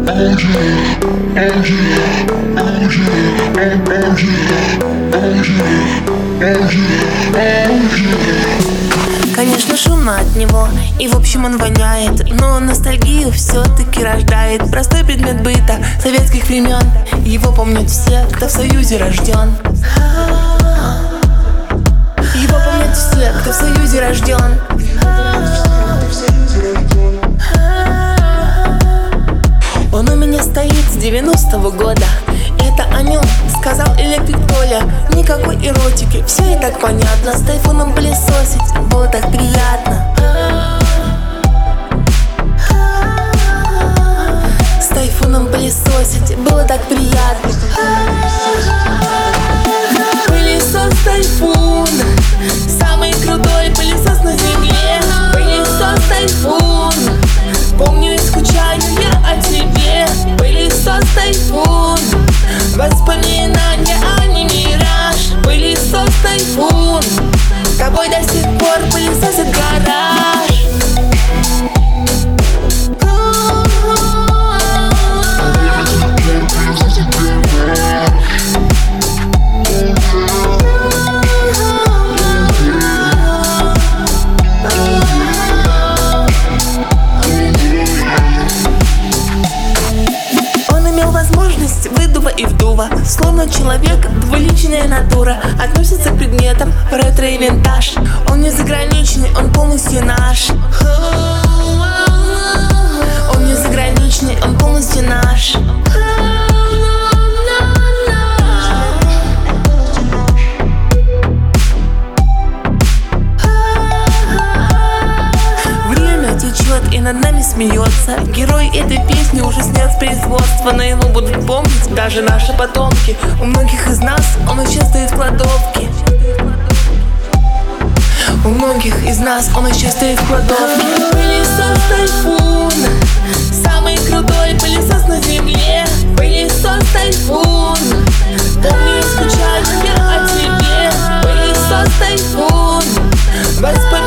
Конечно, шумно от него, и в общем он воняет, но ностальгию все-таки рождает. Простой предмет быта советских времен, его помнят все, кто в Союзе рожден. Его помнят все, кто в Союзе рожден. Он у меня стоит с 90-го года. Это о нем сказал электрик Толя. Никакой эротики, все и так понятно. С тайфуном пылесосить было так приятно. С тайфуном пылесосить было так приятно. Пылесос тайфун, самый крутой пылесос на земле. Пылесос тайфун, помню и скучаю я о тебе. Пылесос тайфун, воспоминания, а не мираж. Пылесос тайфун, тобой до сих пор пылесосит гараж. Выдува и вдува, словно человек, двуличная натура. Относится к предметам ретро и винтаж. Он не заграничный, он полностью наш. Он не заграничный, он полностью наш. И над нами смеется. Герой этой песни уже снят с производства, но его будут помнить даже наши потомки. У многих из нас он еще стоит в кладовке. У многих из нас он еще стоит в кладовке. Пылесос тайфун, самый крутой пылесос на земле. Пылесос тайфун, помню и скучаю я о тебе. Пылесос тайфун,